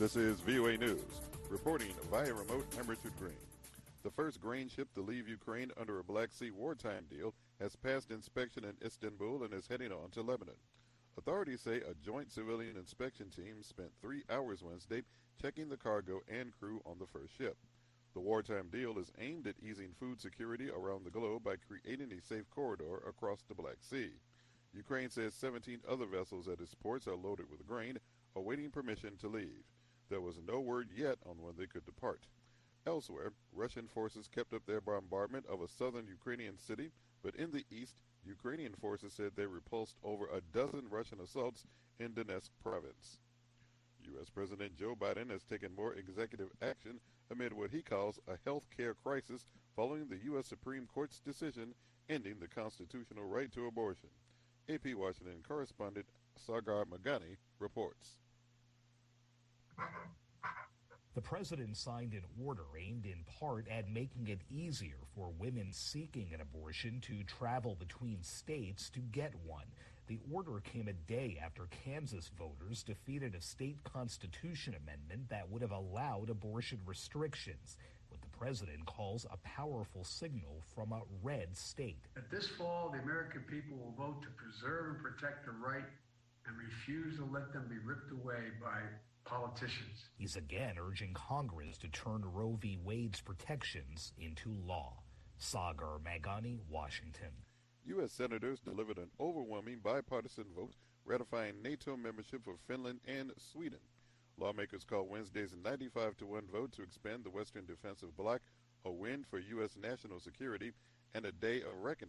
This is VOA News. Reporting via remote, I'm Richard Green. The first grain ship to leave Ukraine under a Black Sea wartime deal has passed inspection in Istanbul and is heading on to Lebanon. Authorities say a joint civilian inspection team spent 3 hours Wednesday checking the cargo and crew on the first ship. The wartime deal is aimed at easing food security around the globe by creating a safe corridor across the Black Sea. Ukraine says 17 other vessels at its ports are loaded with grain, awaiting permission to leave. There was no word yet on when they could depart. Elsewhere, Russian forces kept up their bombardment of a southern Ukrainian city, but in the east, Ukrainian forces said they repulsed over a dozen Russian assaults in Donetsk province. U.S. President Joe Biden has taken more executive action amid what he calls a health care crisis following the U.S. Supreme Court's decision ending the constitutional right to abortion. AP Washington correspondent Sagar Magani reports. The president signed an order aimed in part at making it easier for women seeking an abortion to travel between states to get one. The order came a day after Kansas voters defeated a state constitution amendment that would have allowed abortion restrictions, what the president calls a powerful signal from a red state. This fall, the American people will vote to preserve and protect the right and refuse to let them be ripped away by politicians. He's again urging Congress to turn Roe v. Wade's protections into law. Sagar Magani, Washington. U.S. senators delivered an overwhelming bipartisan vote ratifying NATO membership for Finland and Sweden. Lawmakers called Wednesday's 95-1 vote to expand the Western Defensive Bloc a win for U.S. national security and a day of reckoning